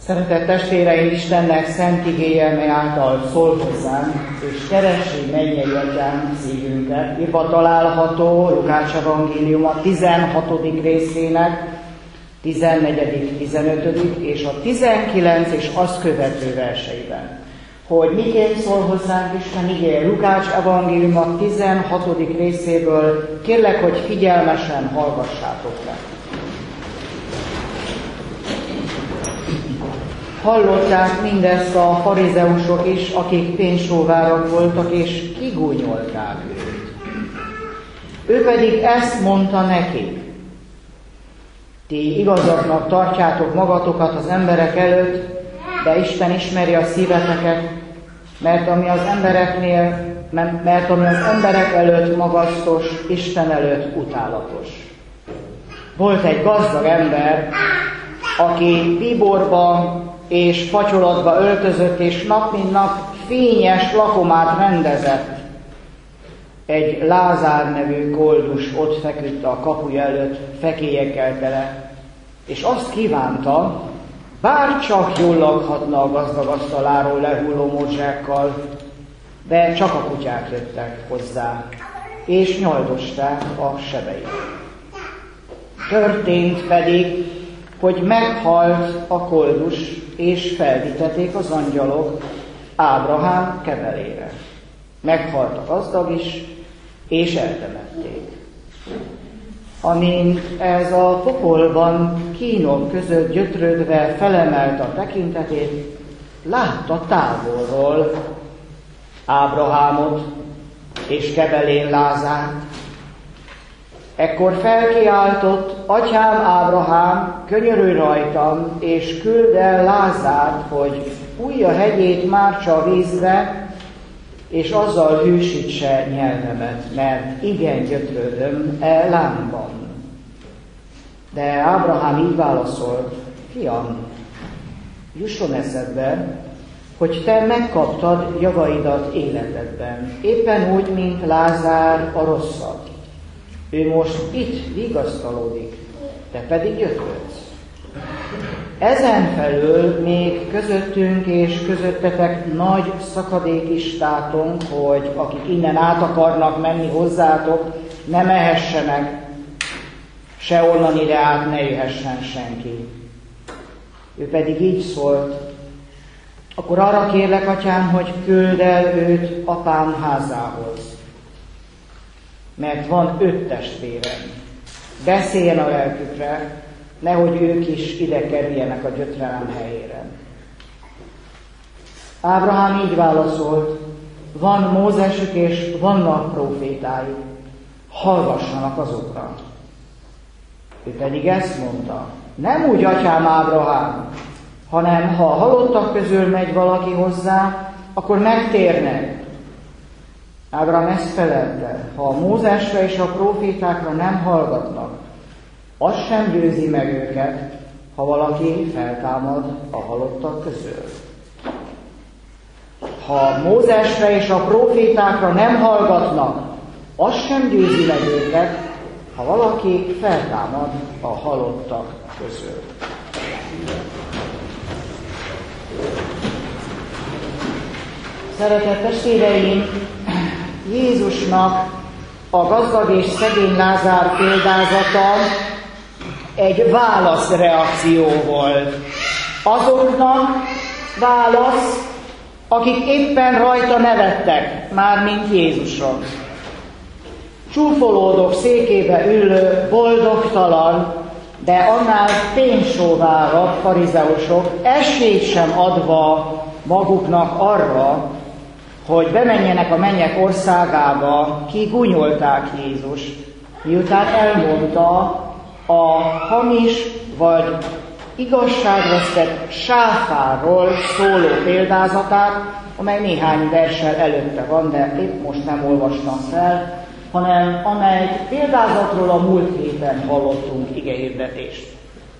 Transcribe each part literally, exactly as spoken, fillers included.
Szeretett testvéreim, Istennek szent igéje, mely által szól hozzánk, és keresi mennyei atyánk szívünket. Írva található Lukács evangéliuma tizenhatodik részének tizennegyedik, tizenötödik és a tizenkilenc és azt követő verseiben. Hogy miként szól hozzánk Isten igéje Lukács evangéliuma tizenhatodik részéből, kérlek, hogy figyelmesen hallgassátok le. Hallották mindezt a farizeusok is, akik pénzsóvárak voltak, és kigúnyolták őt. Ő pedig ezt mondta nekik: ti igazaknak tartjátok magatokat az emberek előtt, de Isten ismeri a szíveteket, mert ami az embereknél, mert ami az emberek előtt magasztos, Isten előtt utálatos. Volt egy gazdag ember, aki bíborba és facsolatba öltözött, és nap mint nap fényes lakomát rendezett. Egy Lázár nevű koldus ott feküdt a kapuja előtt, fekélyekkel tele, és azt kívánta, bár csak jól lakhatna a gazdag asztaláról lehulló morzsákkal, de csak a kutyák jöttek hozzá, és nyaldosták a sebeit. Történt pedig, hogy meghalt a koldus, és felvitették az angyalok Ábrahám kevelére. Meghalt a gazdag is, és eltemették. Amint ez a pokolban kínok között gyötrődve felemelt a tekintetét, látta távolról Ábrahámot és kevelén Lázárt. Ekkor felkiáltott: atyám Ábrahám, könyörülj rajtam, és küld el Lázárt, hogy fújja hegyét mártsa a vízre, és azzal hűsítse nyelvemet, mert igen gyötrődöm e lángban. De Ábrahám így válaszolt: fiam, jusson eszedbe, hogy te megkaptad javaidat életedben, éppen úgy, mint Lázár a rosszat. Ő most itt vigasztalódik, te pedig gyötrődsz. Ezen felül még közöttünk és közöttetek nagy szakadék is tátunk, hogy akik innen át akarnak menni hozzátok, ne mehessenek, se onnan ide át ne jöhessen senki. Ő pedig így szólt: akkor arra kérlek, atyám, hogy küld el őt apám házához, mert van öt testvérem. Beszéljen a lelkükre, nehogy ők is ide kerüljenek a gyötrelem helyére. Ábrahám így válaszolt: van Mózesük és vannak prófétájuk, hallgassanak azokra. Ő pedig ezt mondta: nem úgy, atyám Ábrahám, hanem ha a halottak közül megy valaki hozzá, akkor megtérnek. Ábrahám ezt felelte: ha a Mózesre és a prófétákra nem hallgatnak, az sem győzi meg őket, ha valaki feltámad a halottak közül. Ha Mózesre és a prófétákra nem hallgatnak, az sem győzi meg őket, ha valaki feltámad a halottak közül. Szeretett testvéreim, Jézusnak a gazdag és szegény Lázár példázata egy válaszreakció volt. Azoknak válasz, akik éppen rajta nevettek, mármint Jézuson. Csúfolódok székébe ülő, boldogtalan, de annál pénzsóvárabb farizeusok esélyt sem adva maguknak arra, hogy bemenjenek a mennyek országába, kigúnyolták Jézust, miután elmondta a hamis vagy igazságvesztett sáfárról szóló példázatát, amely néhány verssel előtte van, de épp most nem olvastam fel, hanem amely példázatról a múlt héten hallottunk igehirdetést.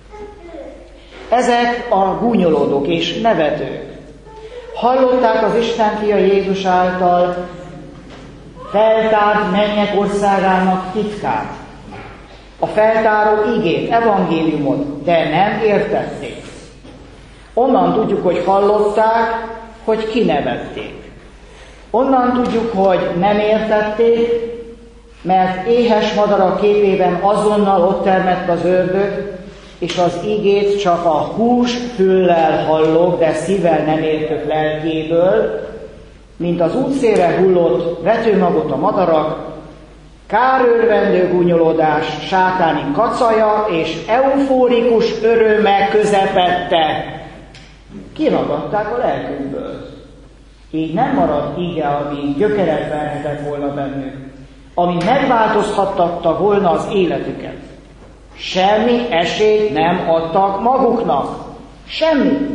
Ezek a gúnyolódók és nevetők hallották az Isten fia Jézus által feltárt mennyek országának titkát, a feltáró igét, evangéliumot, de nem értették. Onnan tudjuk, hogy hallották, hogy kinevették. Onnan tudjuk, hogy nem értették, mert éhes madarak képében azonnal ott termett az ördög, és az igét csak a hús füllel hallok, de szívvel nem értök lelkéből, mint az útszélre hullott vetőmagot a madarak, kárőrvendő gúnyolódás, sátáni kacaja és eufórikus öröme közepette kiragadták a lelkünkből. Így nem marad ige, ami gyökeret verhetett volna bennük, ami megváltozhattatta volna az életüket. Semmi esélyt nem adtak maguknak. Semmi.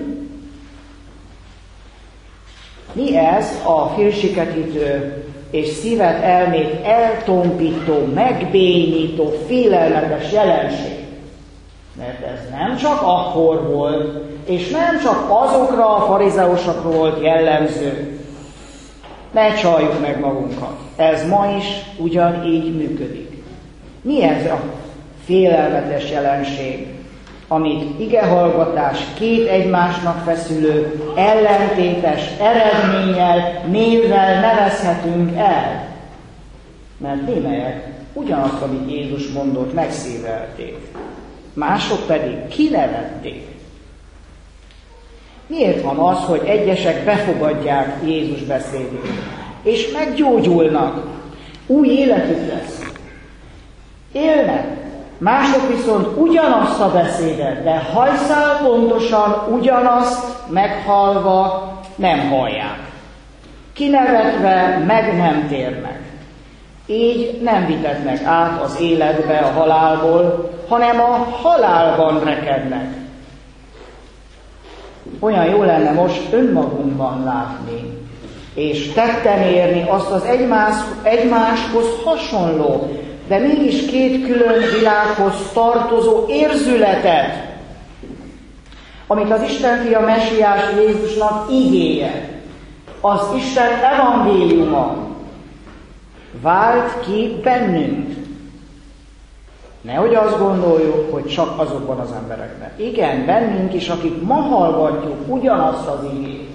Mi ez a félsiketítő és szívet, elmét eltompító, megbénító, félelmetes jelenség? Mert ez nem csak akkor volt, és nem csak azokra a farizeusokra volt jellemző. Ne csaljuk meg magunkat. Ez ma is ugyanígy működik. Mi ez a félelmetes jelenség, amit igehallgatás két egymásnak feszülő, ellentétes eredménnyel, névvel nevezhetünk el? Mert némelyek ugyanazt, amit Jézus mondott, megszívelték. Mások pedig kinevették. Miért van az, hogy egyesek befogadják Jézus beszédét, és meggyógyulnak, új életük lesz, élnek, mások viszont ugyanazt a beszédet, de hajszál pontosan ugyanazt meghallva nem hallják. Kinevetve meg nem térnek. Így nem vitetnek át az életbe a halálból, hanem a halálban rekednek. Olyan jó lenne most önmagunkban látni, és tetten érni azt az egymás, egymáshoz hasonló, de mégis két külön világhoz tartozó érzületet, amit az Isten fia Mesiás Jézusnak igéje, az Isten evangéliuma vált ki bennünk. Nehogy azt gondoljuk, hogy csak azokban az emberekben. Igen, bennünk is, akik ma hallgatjuk ugyanazt az igét.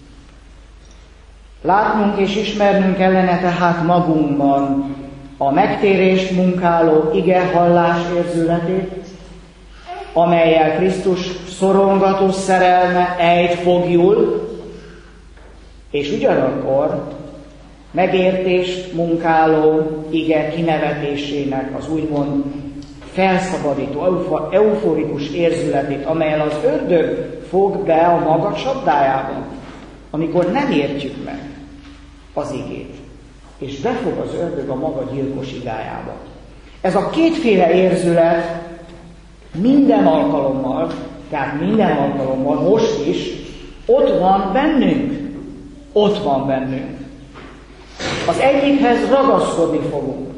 Látnunk és ismernünk kellene tehát magunkban a megtérést munkáló igehallás érzületét, amellyel Krisztus szorongató szerelme ejt fogjul, és ugyanakkor megértést munkáló ige kinevetésének az úgymond felszabadító, euforikus érzületét, amellyel az ördög fog be a maga csapdájába, amikor nem értjük meg az igét, és befog az ördög a maga gyilkos igájába. Ez a kétféle érzület minden alkalommal, tehát minden alkalommal, most is, ott van bennünk. Ott van bennünk. Az egyikhez ragaszkodni fogunk,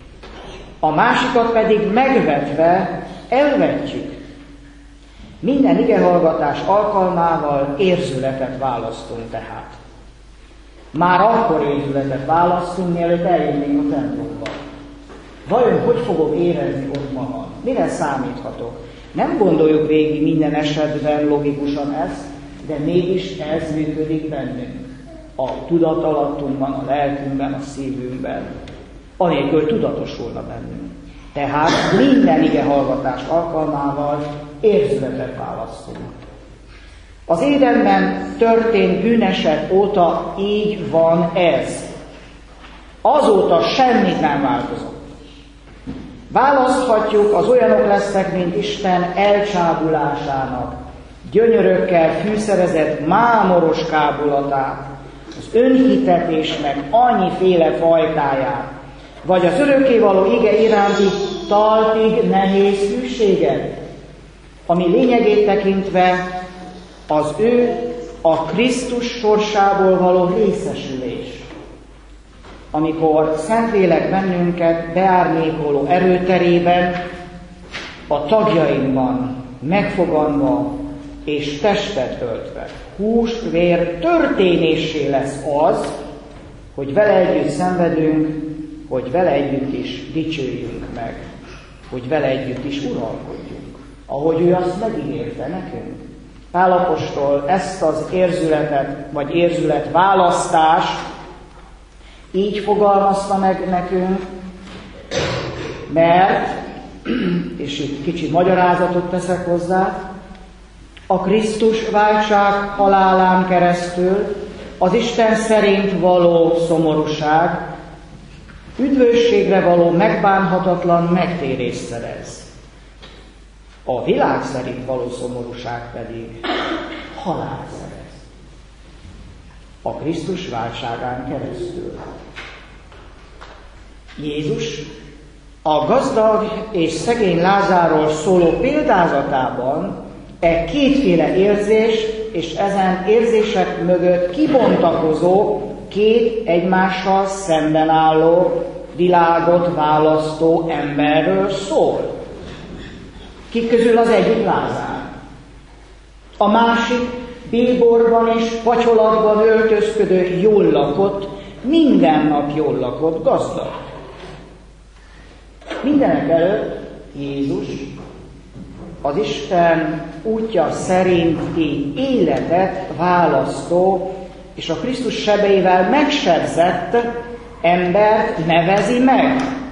a másikat pedig megvetve elvetjük. Minden igehallgatás alkalmával érzületet választunk tehát. Már akkor érzületet választunk, mielőtt eljönnénk a templomba. Vajon hogy fogok érezni ott magam? Mire számíthatok? Nem gondoljuk végig minden esetben logikusan ezt, de mégis ez működik bennünk. A tudatalattunkban, a lelkünkben, a szívünkben, anélkül tudatosulna bennünk. Tehát minden igehallgatás alkalmával érzületet választunk. Az Édenben történt bűneset óta így van ez. Azóta semmit nem változott. Választhatjuk, az olyanok lesznek, mint Isten elcsábulásának, gyönyörökkel fűszerezett mámoros kábulatát, az önhitetésnek annyiféle fajtáját, vagy az örökkévaló ige iránti talpig nehéz hűséget, ami lényegét tekintve az ő a Krisztus sorsából való részesülés. Amikor Szentlélek bennünket beárnyékoló erőterében, a tagjainkban megfoganva és testet öltve, húst, vér történésé lesz az, hogy vele együtt szenvedünk, hogy vele együtt is dicsőjünk meg, hogy vele együtt is uralkodjunk, ahogy ő azt megígérte nekünk. Pál apostol ezt az érzületet, vagy érzületválasztást így fogalmazta meg nekünk, mert, és itt kicsit magyarázatot teszek hozzá, a Krisztus váltság halálán keresztül az Isten szerint való szomorúság üdvösségre való megbánhatatlan megtérést szerez. A világ szerint való szomorúság pedig halál szerez. A Krisztus váltságán keresztül. Jézus a gazdag és szegény Lázárról szóló példázatában e kétféle érzés és ezen érzések mögött kibontakozó, két egymással szemben álló, világot választó emberről szól. Kik közül az egyik Lázár. A másik bíborban és pacsolatban öltözködő, jól lakott, minden nap jól lakott gazdag. Mindenek előtt Jézus az Isten útja szerinti életet választó és a Krisztus sebeivel megsebzett embert nevezi meg.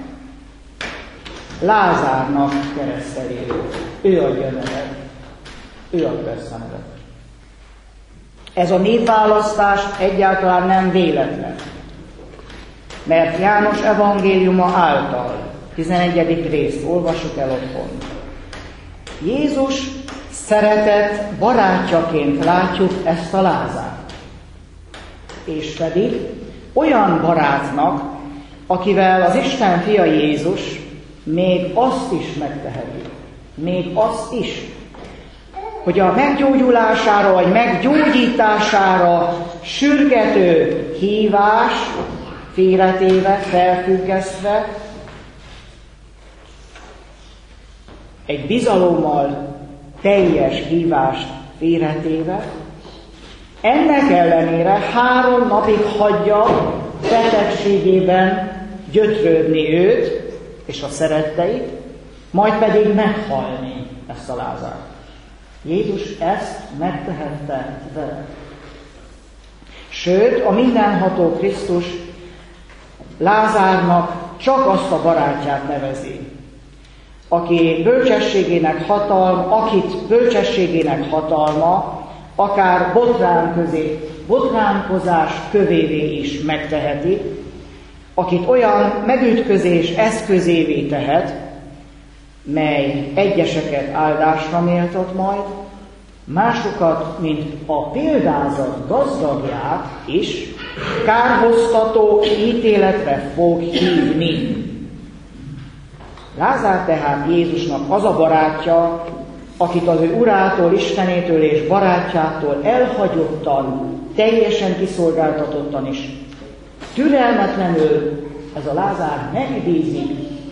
Lázárnak kereszteli őt. Ő adja nevet. Ő adja ezt a nevet. Ez a névválasztás egyáltalán nem véletlen. Mert János evangéliuma által, tizenegyedik részt olvassuk el otthon. Jézus szeretett barátjaként látjuk ezt a Lázárt. És pedig olyan barátnak, akivel az Isten fia Jézus még azt is megteheti, még azt is, hogy a meggyógyulására vagy meggyógyítására sürgető hívás félretéve, felfüggesztve, egy bizalommal teljes hívást félretéve, ennek ellenére három napig hagyja betegségében gyötrődni őt és a szeretteit, majd pedig meghalni ezt a Lázárt. Jézus ezt megtehette vele. Sőt, a mindenható Krisztus Lázárnak csak azt a barátját nevezi, aki bölcsességének hatalma, akit bölcsességének hatalma akár botrán közé, botránkozás kövévé is megteheti, akit olyan megütközés eszközévé tehet, mely egyeseket áldásra méltat majd, másokat, mint a példázat gazdagját is kárhoztató ítéletre fog hívni. Lázár tehát Jézusnak az a barátja, akit az ő urától, Istenétől és barátjától elhagyottan, teljesen kiszolgáltatottan is türelmetlenül ez a Lázár megbízik,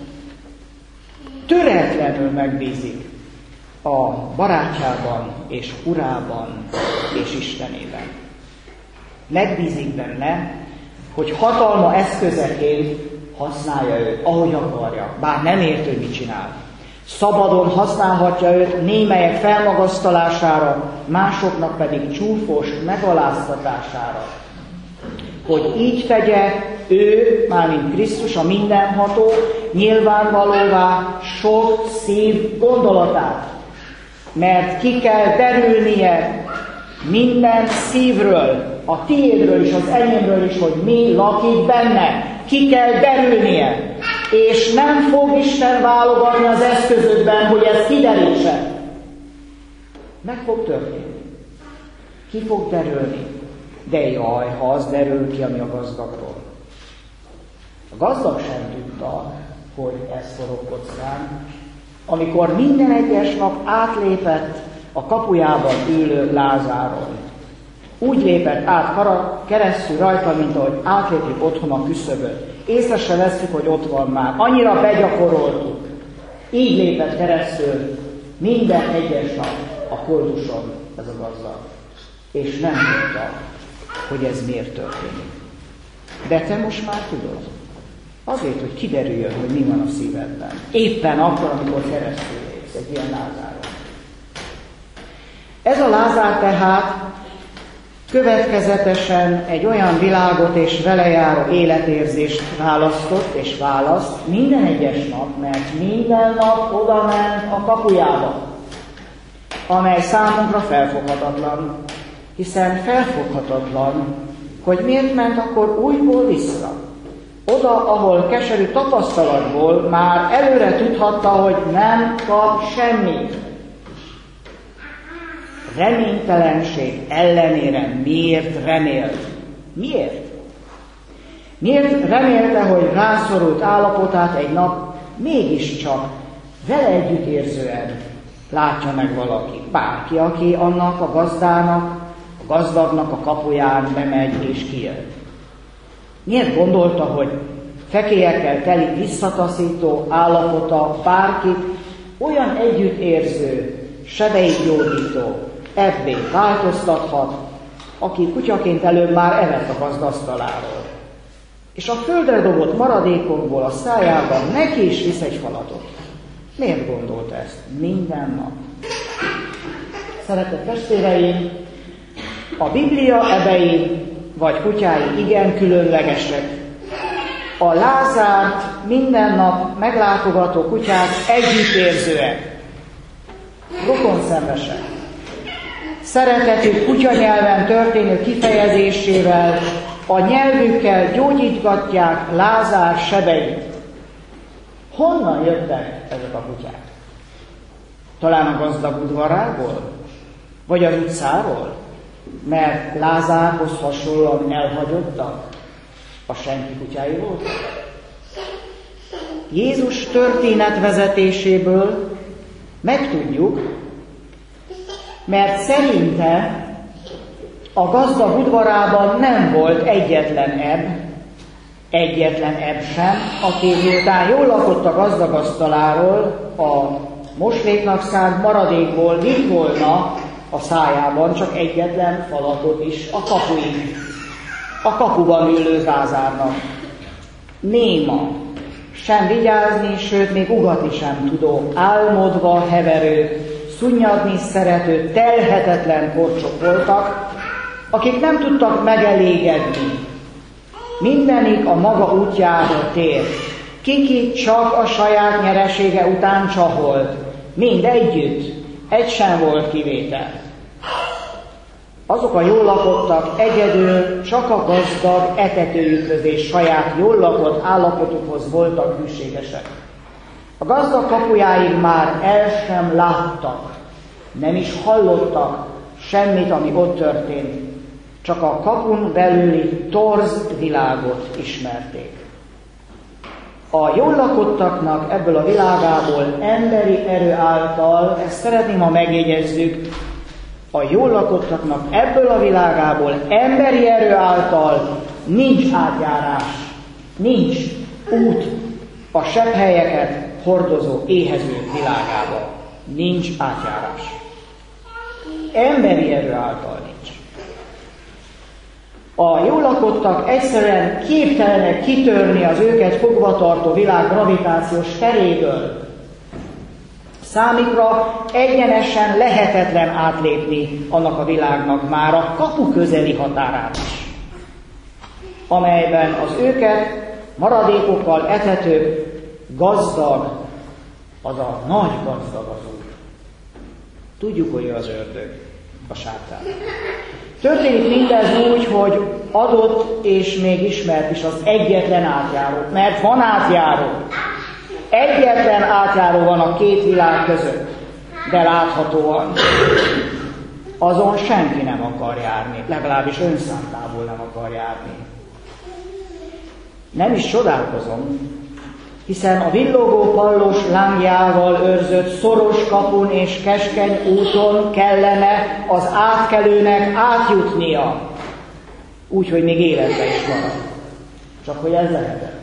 töretlenül megbízik a barátjában és urában és Istenében. Megbízik benne, hogy hatalma eszközeként használja őt, ahogy akarja, bár nem ért, hogy mit csinál. Szabadon használhatja őt némelyek felmagasztalására, másoknak pedig csúfos megaláztatására. Hogy így tegye ő, mármint Krisztus, a mindenható, nyilvánvalóvá sok szív gondolatát. Mert ki kell derülnie minden szívről, a tiédről is, az enyémről is, hogy mi lakik benne. Ki kell derülnie. És nem fog Isten válogatni az eszközökben, hogy ez kiderítse. Meg fog történni. Ki fog derülni. De jaj, ha az derül ki, ami a gazdagról. A gazdag sem tudta, hogy ez forog kockán, amikor minden egyes nap átlépett a kapujában ülő Lázáron. Úgy lépett át kara, keresztül rajta, mint ahogy átlépjük otthon a küszöböt. Észre se vesszük, hogy ott van már. Annyira begyakoroltuk. Így lépett keresztül minden egyes nap a kolduson ez a gazdag. És nem tudta, hogy ez miért történik. De te most már tudod. Azért, hogy kiderüljön, hogy mi van a szívedben. Éppen akkor, amikor keresztül lépsz egy ilyen Lázáron. Ez a Lázár tehát következetesen egy olyan világot és vele járó életérzést választott és választ minden egyes nap, mert minden nap oda ment a kapujába, amely számunkra felfoghatatlan, hiszen felfoghatatlan, hogy miért ment akkor újból vissza. Oda, ahol keserű tapasztalatból már előre tudhatta, hogy nem kap semmit. Reménytelenség ellenére miért remélt? Miért? Miért remélte, hogy rászorult állapotát egy nap mégiscsak vele együttérzően látja meg valaki? Bárki, aki annak a gazdának, a gazdagnak a kapuján bemegy és kijön. Miért gondolta, hogy fekélyekkel teli visszataszító állapota bárkit olyan együttérző, sebeit gyógyító, ebbé változtathat, aki kutyaként előbb már evett a gazdasztaláról. És a földre dobott maradékokból a szájában neki is visz egy falatot. Miért gondolta ezt minden nap? Szeretett testvéreim, a Biblia ebei vagy kutyái igen különlegesek. A Lázárt minden nap meglátogató kutyák együttérzőek, rokonszenvesek. Szeretetük kutyanyelven történő kifejezésével, a nyelvükkel gyógyítgatják Lázár sebeit. Honnan jöttek ezek a kutyák? Talán a gazdag udvarából? Vagy az utcáról? Mert Lázárhoz hasonlóan elhagyottak, a senki kutyái voltak. Jézus történetvezetéséből megtudjuk, mert szerinte a gazdag udvarában nem volt egyetlen ebb, egyetlen ebb sem, aki miután jól lakott a gazdag asztaláról, a mosléknak szánt maradékból vitt volna a szájában csak egyetlen falatot is a kapuig, a kapuban ülő Lázárnak. Néma, sem vigyázni, sőt még ugatni sem tudó, álmodva heverő, szunnyadni szerető, telhetetlen korcsok voltak, akik nem tudtak megelégedni. Mindenik a maga útjára tér. Kiki csak a saját nyeresége után csaholt. Mind együtt. Egy sem volt kivétel. Azok a jól lakottak egyedül csak a gazdag etetőjükhöz és saját jól lakott állapotukhoz voltak hűségesek. A gazdag kapujáig már el sem láttak, nem is hallottak semmit, ami ott történt, csak a kapun belüli torz világot ismerték. A jól lakottaknak ebből a világából emberi erő által, ezt szeretném, ha megjegyezzük, a jól lakottaknak ebből a világából emberi erő által nincs átjárás, nincs út a sebhelyeket hordozó, éhező világába. Nincs átjárás. Emberi erő által nincs. A jól lakottak egyszerűen képtelenek kitörni az őket fogvatartó világ gravitációs teréből. Számukra egyenesen lehetetlen átlépni annak a világnak már a kapu közeli határát is, amelyben az őket maradékokkal etető gazdag, az a nagy gazdag az Úr. Tudjuk, hogy ő az ördög, a sátán. Történik mindez úgy, hogy adott és még ismert is az egyetlen átjáró, mert van átjáró. Egyetlen átjáró van a két világ között, de láthatóan azon senki nem akar járni, legalábbis önszántából nem akar járni. Nem is csodálkozom, hiszen a villogó pallos lángjával őrzött szoros kapun és keskeny úton kellene az átkelőnek átjutnia, úgy, hogy még életben is marad. Csak hogy ez lehetetlen.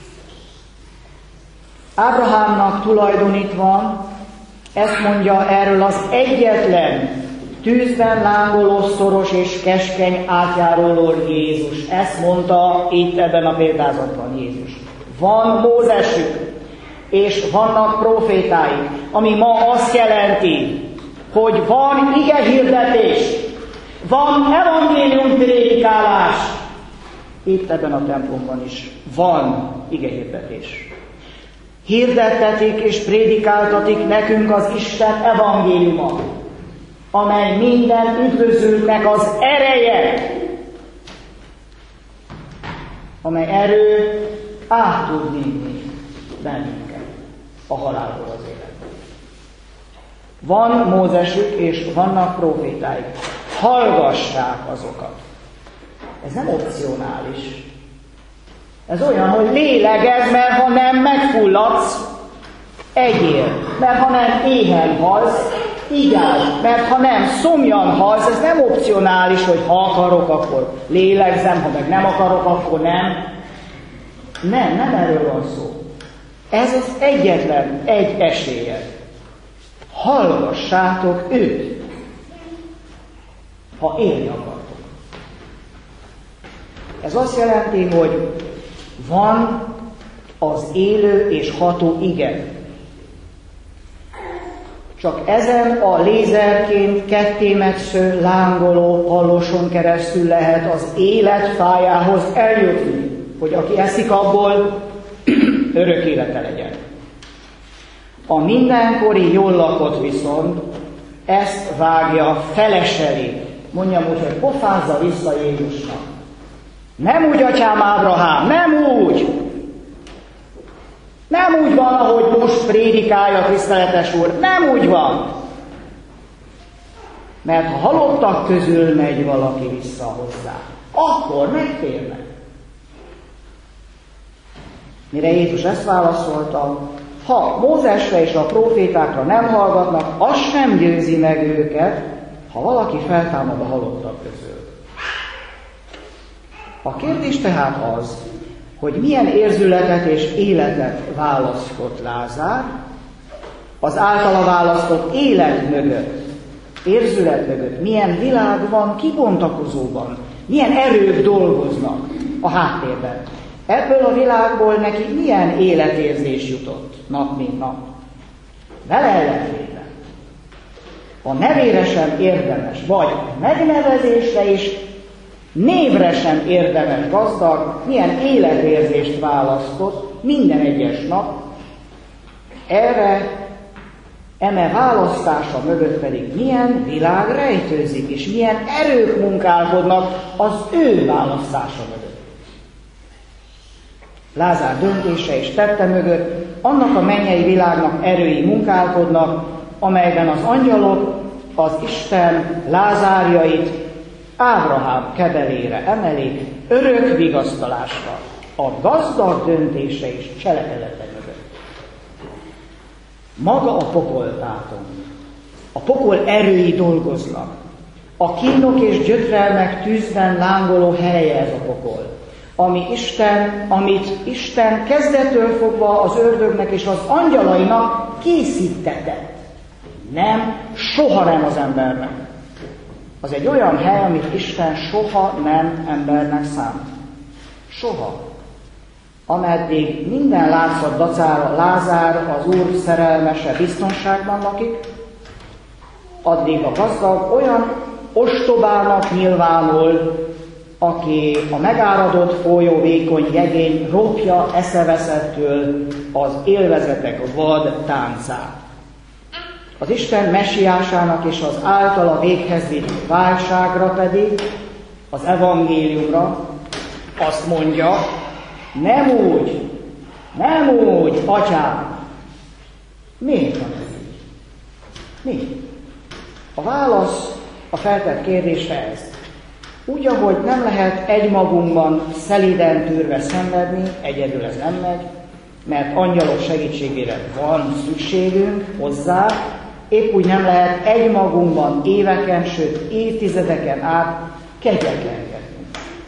Ábrahámnak tulajdonítva ezt mondja erről az egyetlen tűzben lángoló, szoros és keskeny átjáróról Jézus. Ezt mondta itt ebben a példázatban Jézus. Van Mózesük, és vannak profétáik, ami ma azt jelenti, hogy van igehirdetés, van evangélium prédikálás. Itt ebben a templomban is van igehirdetés. Hirdettetik és prédikáltatik nekünk az Isten evangéliuma, amely minden üdvözültnek az ereje, amely erő át tud vinni bennünket a halálból az életbe. Van Mózesük és vannak prófétáik. Hallgassák azokat. Ez nem opcionális. Ez olyan, hogy lélegezz, mert ha nem megfulladsz, egyél. Mert ha nem éhen halsz, igyál. Mert ha nem szomjan halsz, ez nem opcionális, hogy ha akarok, akkor lélegzem, ha meg nem akarok, akkor nem. Nem, nem erről van szó. Ez az egyetlen egy esélyed. Hallgassátok őt, ha élni akartok. Ez azt jelenti, hogy van az élő és ható ige. Csak ezen a lézerként kettémetsző, lángoló halloson keresztül lehet az élet fájához eljutni, hogy aki eszik abból, örök élete legyen. A mindenkori jól lakott viszont ezt vágja feleseli. Mondjam úgy, hogy pofázza vissza Jézusnak. Nem úgy, atyám Ábrahám, nem úgy! Nem úgy van, ahogy most prédikálja tiszteletes úr, nem úgy van! Mert ha halottak közül megy valaki vissza hozzá, akkor megtérnek. Mire Jézus ezt válaszolta, ha Mózesre és a prófétákra nem hallgatnak, az sem győzi meg őket, ha valaki feltámad a halottak közül. A kérdés tehát az, hogy milyen érzületet és életet választott Lázár, az általa választott élet mögött, érzület mögött, milyen világ van kibontakozóban, milyen erők dolgoznak a háttérben. Ebből a világból neki milyen életérzés jutott nap mint nap. Vele ellentétben. A nevére sem érdemes, vagy megnevezésre is névre sem érdemes gazdag, milyen életérzést választott minden egyes nap, erre, eme választása mögött pedig milyen világ rejtőzik, és milyen erők munkálkodnak az ő választása mögött. Lázár döntése és tette mögött annak a mennyei világnak erői munkálkodnak, amelyben az angyalok az Isten Lázárjait Ábrahám kebelére emelik örök vigasztalásra a gazdag döntése és cselekedete mögött. Maga a pokoltátom, a pokol erői dolgoznak. A kínok és gyötrelmek tűzben lángoló helye ez a pokol. Ami Isten, amit Isten kezdettől fogva az ördögnek és az angyalainak készítetett. Nem, soha nem az embernek. Az egy olyan hely, amit Isten soha nem embernek szánt. Soha. Ameddig minden látszat dacára Lázár, az Úr szerelmese biztonságban lakik, addig a gazdag olyan ostobának nyilvánul, aki a megáradott folyó vékony jegény ropja eszeveszettől az élvezetek vad táncát. Az Isten messiásának és az általa véghez vitt válságra pedig, az evangéliumra azt mondja, nem úgy, nem úgy, atyám. Miért van ez így? Mi? A válasz a feltett kérdésre ez. Úgy, ahogy nem lehet egymagunkban szelíden tűrve szenvedni, egyedül ez nem megy, mert angyalok segítségére van szükségünk hozzá, épp úgy nem lehet egymagunkban éveken, sőt évtizedeken át kegyetlenkedni.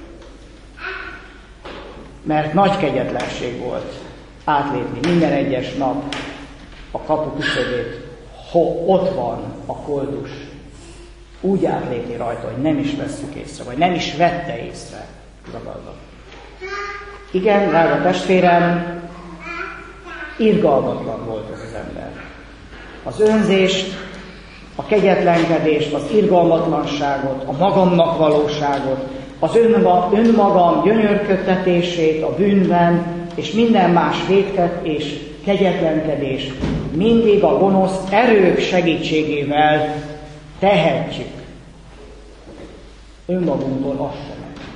Mert nagy kegyetlenség volt átlépni minden egyes nap a kapu küszöbét, ho ott van a koldus. Úgy átlépni rajta, hogy nem is vesszük észre, vagy nem is vette észre az a gazdag. Igen, drága testvérem, irgalmatlan volt ez az ember. Az önzést, a kegyetlenkedést, az irgalmatlanságot, a magamnak valóságot, az önmagam gyönyörködtetését a bűnben, és minden más vétket és kegyetlenkedést mindig a gonosz erők segítségével tehetjük. Önmagunktól azt sem.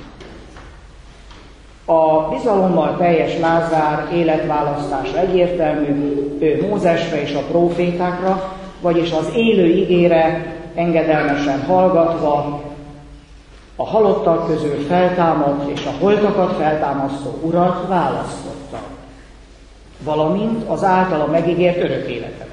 A bizalommal teljes Lázár életválasztása egyértelmű, ő Mózesre és a prófétákra, vagyis az élő igére engedelmesen hallgatva, a halottak közül feltámadt és a holtakat feltámasztó Urat választotta, valamint az általa megígért örök életet.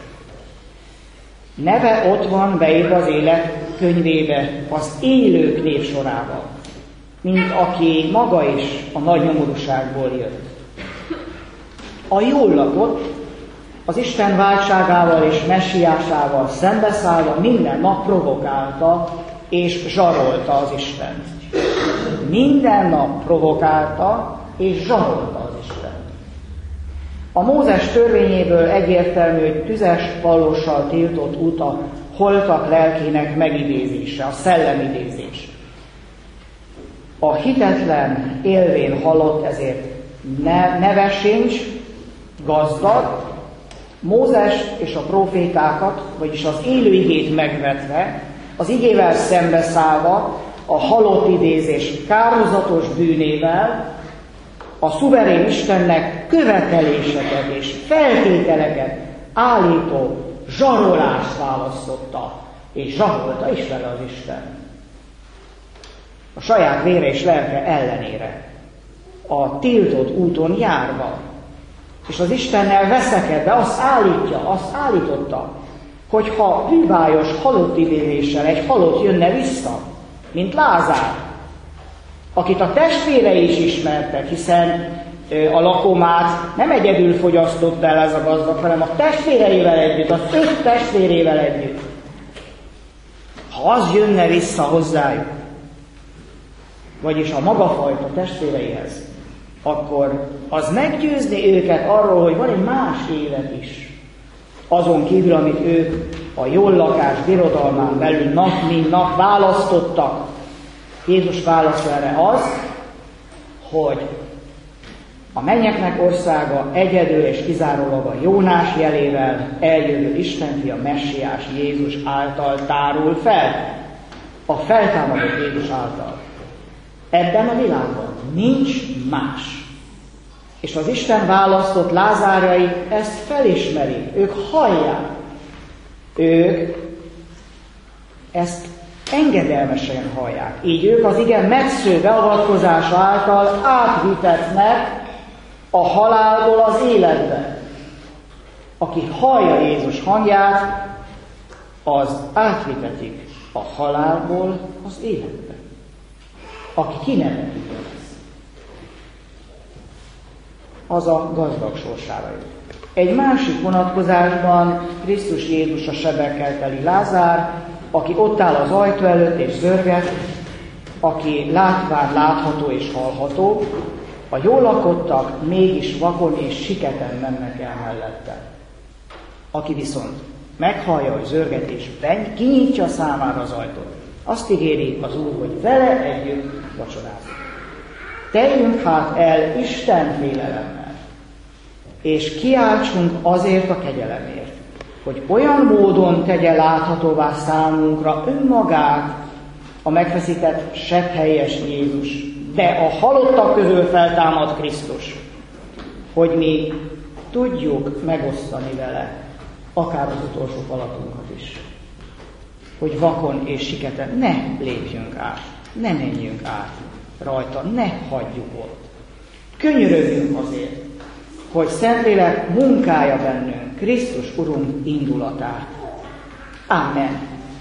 Neve ott van beírva az élet könyvébe, az élők névsorában, mint aki maga is a nagy nyomorúságból jött. A jól lakott, az Isten váltságával és messiásával szembeszállva minden nap provokálta és zsarolta az Istent. Minden nap provokálta és zsarolta az Istent. A Mózes törvényéből egyértelmű, hogy tüzes valóssal tiltott út a holtak lelkének megidézése, a szellemidézés. A hitetlen élvén halott ezért ne, neve sincs, gazdag, Mózes és a prófétákat, vagyis az élő igét megvetve, az igével szembeszállva, a halott idézés kározatos bűnével, a szuverén Istennek követeléseket és feltételeket állító zsarolást választotta, és zsarolta is vele az Isten. A saját vére és lelke ellenére, a tiltott úton járva, és az Istennel veszekedve azt állítja, azt állította, hogy ha bűvályos halott idézéssel egy halott jönne vissza, mint Lázár, akit a testvérei is ismertek, hiszen a lakomát nem egyedül fogyasztotta el ez a gazdag, hanem a testvéreivel együtt, az öt testvérével együtt. Ha az jönne vissza hozzájuk, vagyis a magafajta testvéreihez, akkor az meggyőzni őket arról, hogy van egy más élet is. Azon kívül, amit ők a jól lakás birodalmán belül nap mint nap választottak. Jézus válasz erre az, hogy a mennyeknek országa egyedül és kizárólag a Jónás jelével eljövő Istenfia messiás Jézus által tárul fel. A feltámadott Jézus által. Ebben a világban nincs más. És az Isten választott Lázárjai ezt felismerik, ők hallják. Ők ezt engedelmesen hallják. Így ők az igen megsző beavatkozása által átvitetnek a halálból az életbe. Aki hallja Jézus hangját, az átvitetik a halálból az életbe. Aki kinevetik ezt, az a gazdag sorsára jut. Egy másik vonatkozásban Krisztus Jézus a sebekkel teli Lázár, aki ott áll az ajtó előtt és zörget, aki látván látható és hallható, a jól lakottak mégis vakon és siketen mennek el mellette. Aki viszont meghallja, hogy zörget és kinyitja számára az ajtót, azt ígéri az Úr, hogy vele együtt vacsorázik. Teljünk hát el Isten félelemmel, és kiáltsunk azért a kegyelemért, hogy olyan módon tegye láthatóvá számunkra önmagát a megfeszített sebhelyes Jézus, de a halottak közül feltámad Krisztus, hogy mi tudjuk megosztani vele akár az utolsó falatunkat is. Hogy vakon és siketen ne lépjünk át, ne menjünk át rajta, ne hagyjuk ott. Könyörögjünk azért, hogy Szentlélek munkálja bennünk Krisztus Urunk indulatát. Amen.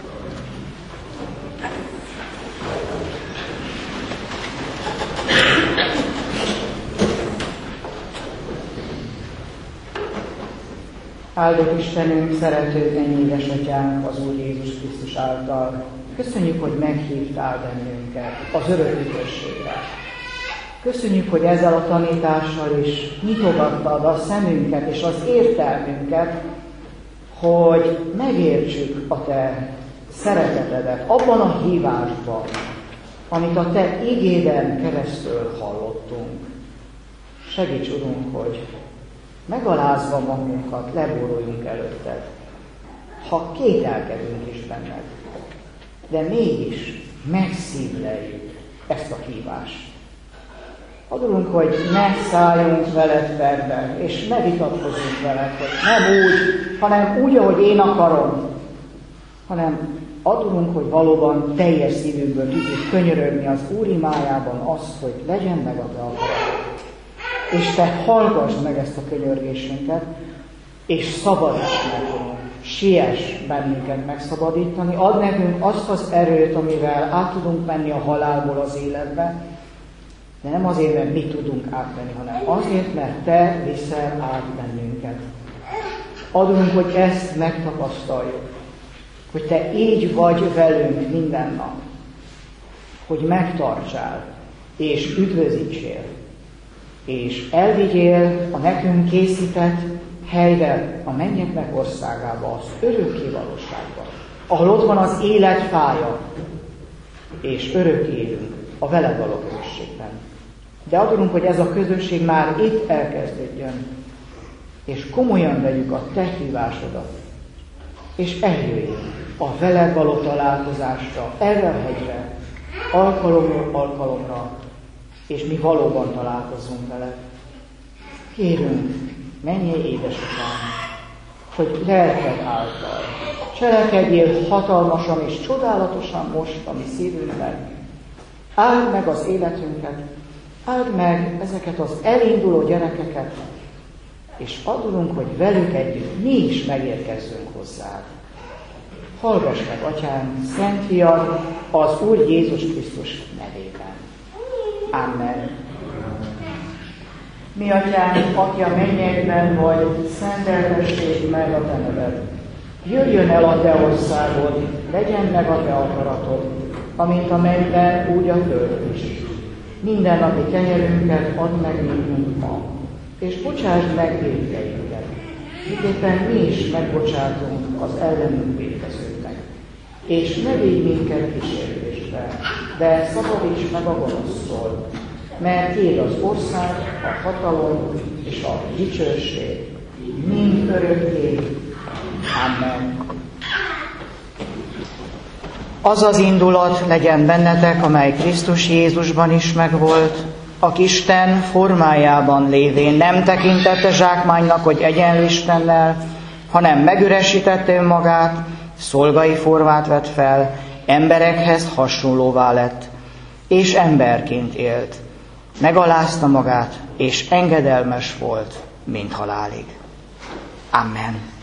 Áldott Istenünk, szerető menny édesatyánk az Úr Jézus Krisztus által. Köszönjük, hogy meghívtál bennünket az örök üdvösségre. Köszönjük, hogy ezzel a tanítással is nyitogattad a szemünket és az értelmünket, hogy megértsük a Te szeretetedet abban a hívásban, amit a Te igéden keresztül hallottunk. Segíts, Urunk, hogy megalázva magunkat leboruljunk előtted, ha kételkedünk is benned, de mégis megszívleljük ezt a hívást. Adulunk, hogy ne szálljunk veled perbe, és ne vitatkozzunk veled, hogy nem úgy, hanem úgy, ahogy én akarom, hanem adulunk, hogy valóban teljes szívünkből tudjuk könyörögni az Úr imájában azt, hogy legyen meg a Te akaratod. És Te hallgassd meg ezt a könyörgésünket, és szabadíts meg, siess bennünket megszabadítani, add nekünk azt az erőt, amivel át tudunk menni a halálból az életbe, de nem azért, mert mi tudunk átmenni, hanem azért, mert Te viszel át bennünket. Adunk, hogy ezt megtapasztaljuk, hogy Te így vagy velünk minden nap, hogy megtartsál, és üdvözítsél, és elvigyél a nekünk készített helyre, a mennyeknek országába, az örökké valóságba, ahol ott van az élet fája, és örök élünk a veled való közösségben. De adunk, hogy ez a közösség már itt elkezdődjön, és komolyan vegyük a Te hívásodat, és eljöjjünk a veled való találkozásra, erre a hegyre, alkalomról alkalomra, és mi valóban találkozzunk veled. Kérünk, menjél édesapám, hogy lelked által cselekedjél hatalmasan és csodálatosan most a mi szívünkben. Áld meg az életünket, áld meg ezeket az elinduló gyerekeket, és adulunk, hogy velük együtt mi is megérkezzünk hozzád. Hallgass meg, Atyám, Szent Fiad, az Úr Jézus Krisztus nevében. Amen. Mi, Atyám, aki a mennyekben vagy, szenteltessék meg a Te neved. Jöjjön el a Te országod, legyen meg a Te akaratod, amint a mennyben, úgy a földön is. Minden napi kenyerünket add meg nekünk ma, és bocsásd meg vétkeinket, miképpen mi is megbocsátunk az ellenünk vétkezőknek. És ne vigy minket kísértésbe, de szabadíts meg a gonosztól, mert Tiéd az ország, a hatalom és a dicsőség mind örökké. Amen. Az az indulat legyen bennetek, amely Krisztus Jézusban is megvolt, aki Isten formájában lévén nem tekintette zsákmánynak, hogy egyenlő Istennel, hanem megüresítette önmagát, szolgai formát vett fel, emberekhez hasonlóvá lett, és emberként élt. Megalázta magát, és engedelmes volt, mint halálig. Amen.